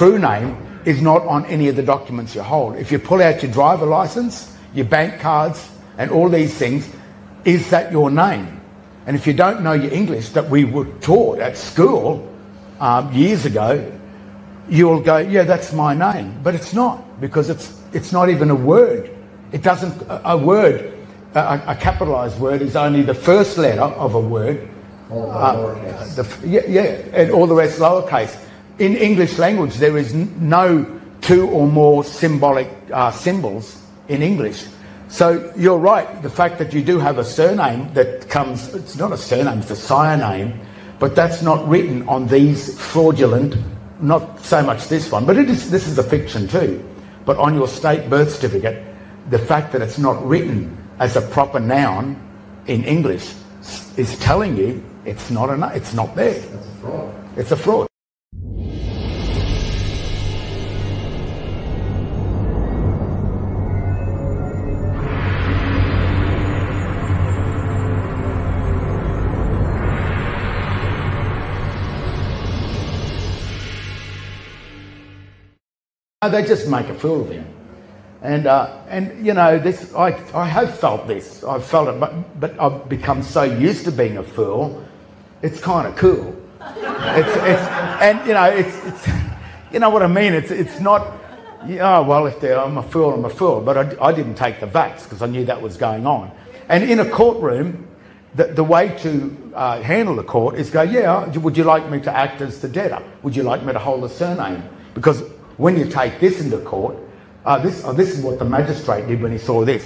true name is not on any of the documents you hold. If you pull out your driver license, your bank cards, and all these things, is that your name? And if you don't know your English that we were taught at school years ago, you'll go, yeah, that's my name. But it's not, because it's not even a word. It doesn't, a word, a capitalised word is only the first letter of a word. And all the rest lowercase. In English language, there is no two or more symbolic symbols in English. So you're right, the fact that you do have a surname that comes, it's not a surname, it's a surname, but that's not written on these fraudulent, not so much this one, but this is a fiction too, but on your state birth certificate, the fact that it's not written as a proper noun in English is telling you it's not there. It's a fraud. It's a fraud. They just make a fool of him, and you know this. I have felt this. I've felt it, but I've become so used to being a fool. It's kind of cool. And you know it's you know what I mean. It's not. Oh well, if I'm a fool, I'm a fool. But I didn't take the vax because I knew that was going on. And in a courtroom, the way to handle the court is go, yeah. Would you like me to act as the debtor? Would you like me to hold a surname? Because when you take this into court, this is what the magistrate did when he saw this.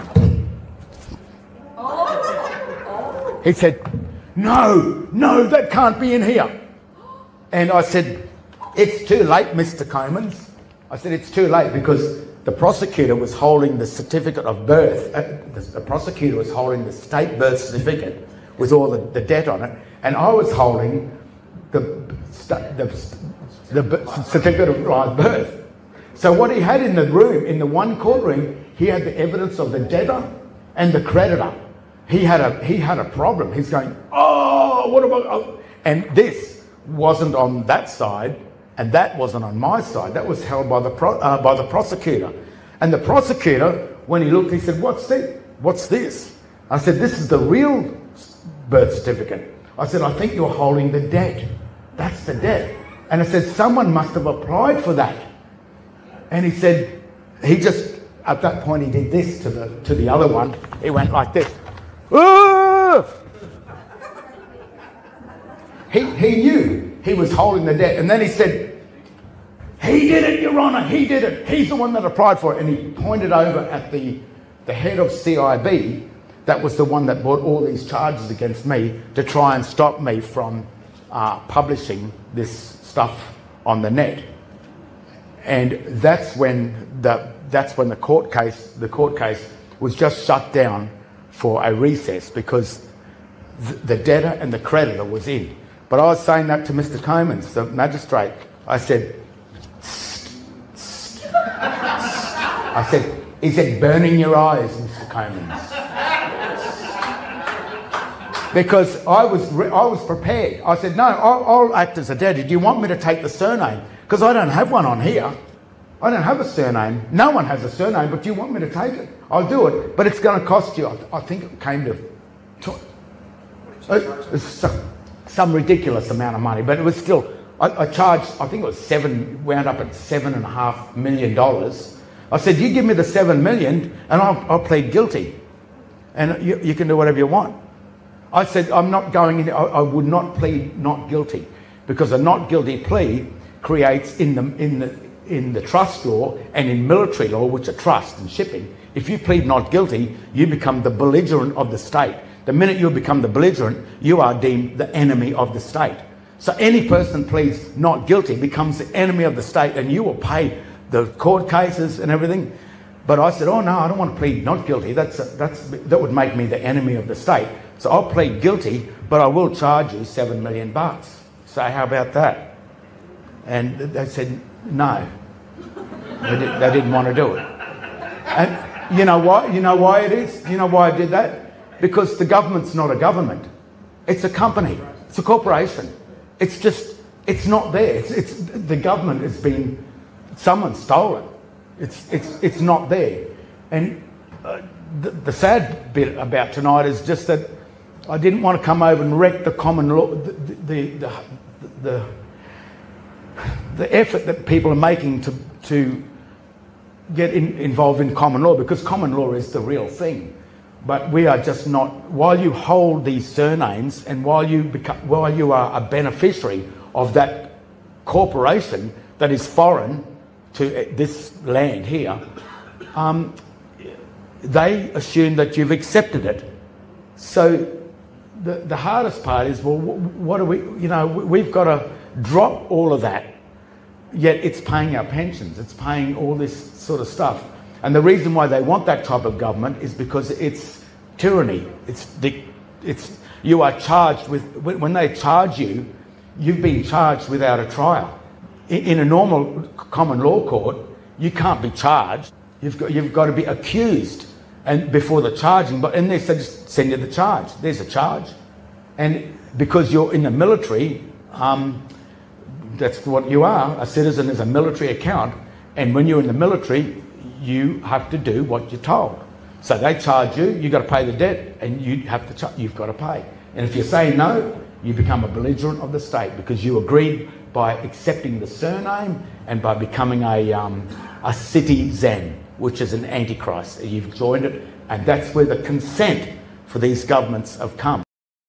He said, no, that can't be in here. And I said, it's too late, Mr. Comins. I said, it's too late because the prosecutor was holding the certificate of birth. The prosecutor was holding the state birth certificate with all the debt on it. And I was holding the certificate of live birth. So what he had in the room, in the one courtroom, he had the evidence of the debtor and the creditor. He had a problem. He's going, oh, what about? Oh. And this wasn't on that side, and that wasn't on my side. That was held by the prosecutor. And the prosecutor, when he looked, he said, "What's this?" I said, "This is the real birth certificate." I said, "I think you're holding the debt. That's the debt." And I said, someone must have applied for that. And he said, at that point, he did this to the other one. He went like this. He knew he was holding the debt. And then he said, he did it, Your Honour, he did it. He's the one that applied for it. And he pointed over at the head of CIB. That was the one that brought all these charges against me to try and stop me from publishing this stuff on the net. And that's when the court case was just shut down for a recess because the debtor and the creditor was in. But I was saying that to Mr. Comins, the magistrate. I said, he said, burning your eyes, Mr. Comins. Because I was prepared. I said, no, I'll act as a debtor. Do you want me to take the surname? Because I don't have one on here. I don't have a surname. No one has a surname, but do you want me to take it? I'll do it. But it's going to cost you, I think it came to some ridiculous amount of money. But it was still, I charged, I think it was wound up at $7.5 million. I said, you give me the $7 million and I'll plead guilty. And you can do whatever you want. I said, I'm not going in, I would not plead not guilty because a not guilty plea creates in the trust law and in military law, which are trust and shipping, if you plead not guilty, you become the belligerent of the state. The minute you become the belligerent, you are deemed the enemy of the state. So any person pleads not guilty becomes the enemy of the state and you will pay the court cases and everything. But I said, oh no, I don't want to plead not guilty. That would make me the enemy of the state. So I'll plead guilty, but I will charge you $7 million. So how about that? And they said, no. They didn't want to do it. And you know why? You know why it is? You know why I did that? Because the government's not a government. It's a company. It's a corporation. It's just It's not there. It's the government has been, someone stole it. It's not there. And the sad bit about tonight is just that I didn't want to come over and wreck the common law, the effort that people are making to get involved in common law, because common law is the real thing. But we are just not. While you hold these surnames and while you are a beneficiary of that corporation that is foreign to this land here, they assume that you've accepted it. So the hardest part is, well, what do we? We've got to drop all of that. Yet it's paying our pensions. It's paying all this sort of stuff. And the reason why they want that type of government is because it's tyranny. You are charged with, when they charge you, you've been charged without a trial. In a normal common law court, you can't be charged. You've got to be accused and before the charging. But in this, they just send you the charge. There's a charge. And because you're in the military, that's what you are. A citizen is a military account. And when you're in the military, you have to do what you're told. So they charge you, you've got to pay the debt, and you've got to pay. And if you say no, you become a belligerent of the state because you agreed by accepting the surname and by becoming a citizen, which is an antichrist. You've joined it, and that's where the consent for these governments have come.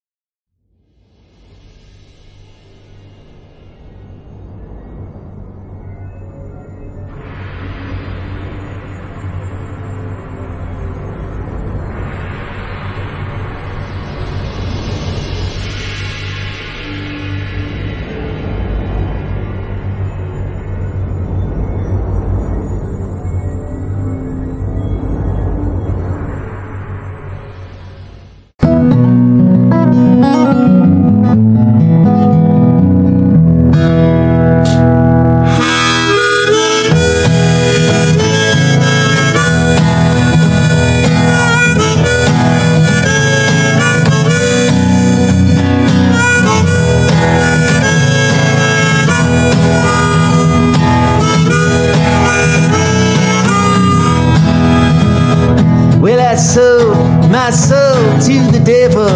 My soul to the devil.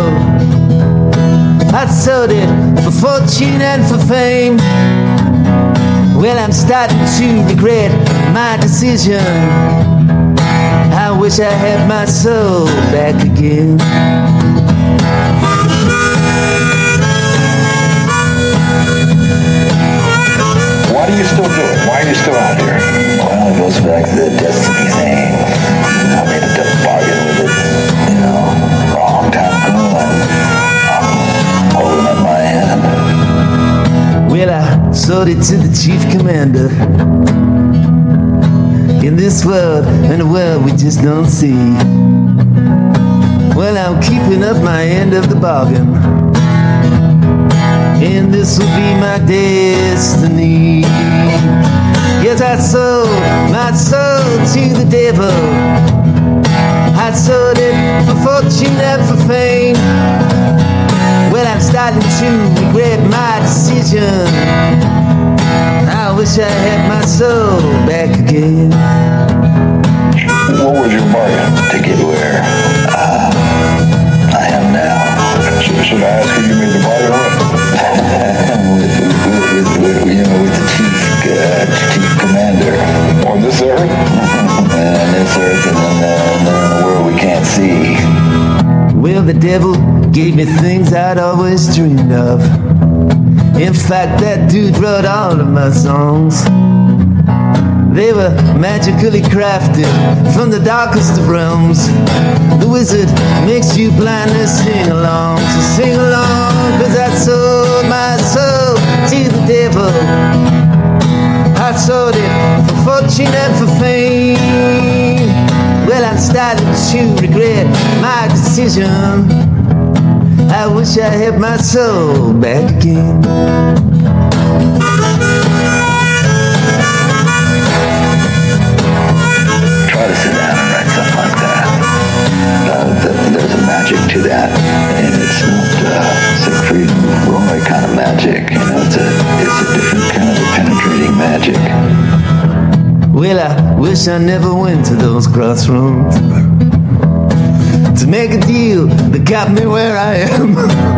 I sold it for fortune and for fame. Well, I'm starting to regret my decision. I wish I had my soul back again. Why do you still do it? Why are you still out here? Well, it goes back to the destiny thing. I made a bargain with it, long time ago, and I'm holding up my hand. Well, I sold it to the chief commander. In this world, in a world we just don't see. Well, I'm keeping up my end of the bargain, and this will be my destiny. Yes, I sold my soul to the devil. I sold it for fortune and for fame. Well, I'm starting to regret my decision. I wish I had my soul back again. What was your bargain to get where I am now? Should I ask who you made the bargain with the chief commander. On this earth? On this earth, and then in a world we can't see. Well, the devil gave me things I'd always dreamed of. In fact, that dude wrote all of my songs. They were magically crafted from the darkest of realms. The wizard makes you blindly sing along. So sing along, 'cause I sold my soul to the devil. I sold it for fortune and for fame. Well, I'm starting to regret my decision. I wish I had my soul back again. Try to sit down and write something like that. There's a magic to that, and it's not Siegfried and Roy kind of magic. It's Well, I wish I never went to those crossroads to make a deal that got me where I am.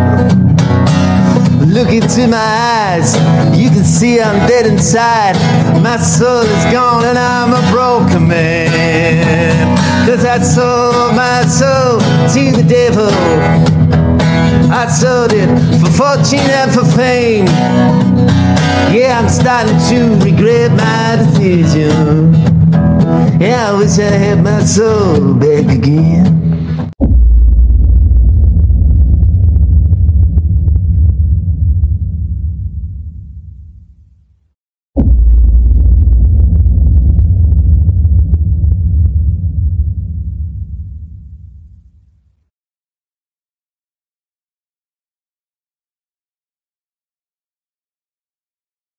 Look into my eyes, you can see I'm dead inside. My soul is gone and I'm a broken man. 'Cause I sold my soul to the devil. I sold it for fortune and for fame. Yeah, I'm starting to regret my decision. Yeah, I wish I had my soul back again.